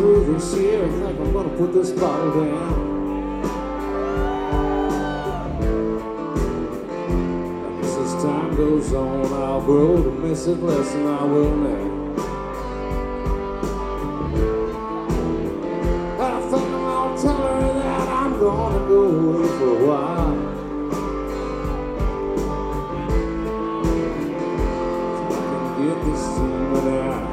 through this year, I think I'm gonna put this bottle down. And as time goes on, I'll grow to miss it less than I will now. I think I'm gonna tell her that I'm gonna go away for a while. So I can get this demon out.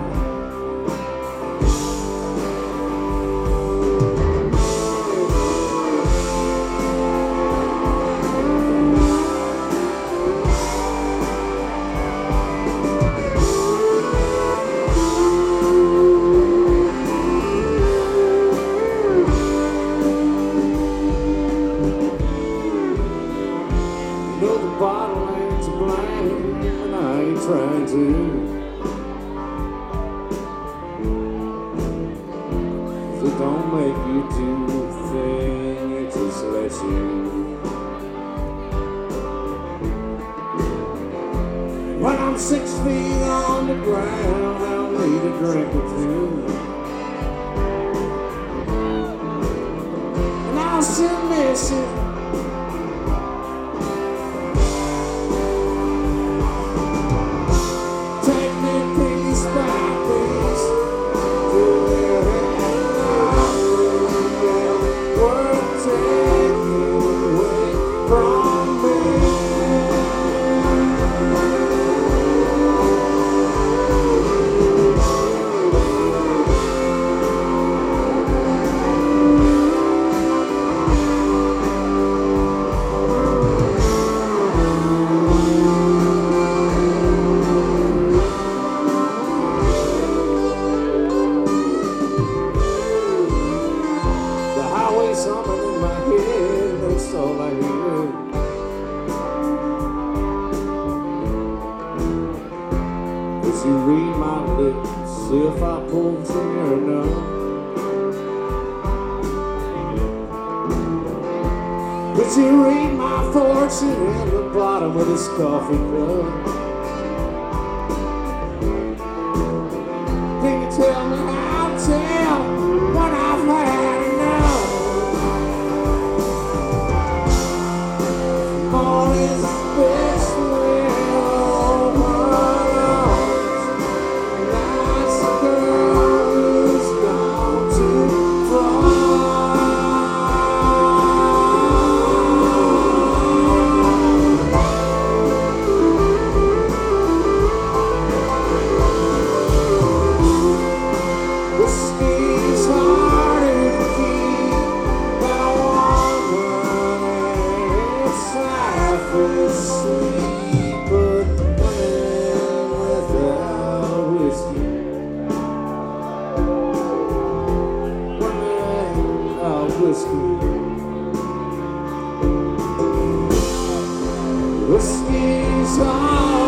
Bottle ain't to blame, and I ain't trying to. If it don't make you do the thing, it just lets you. When I'm 6 feet on the ground, I'll need a drink or two. And I'll still miss it. Something in my head, that's all I hear. Would you read my lips if I pulled from your nose? Would you read my fortune in the bottom of this coffee cup? Can you tell me how to tell when I've had enough? All is best with open arms. That's the girl who's gone too far. Whiskey's harder to keep than a woman, and it's half asleep, but women without whiskey, women without whiskey. Whiskey's hard.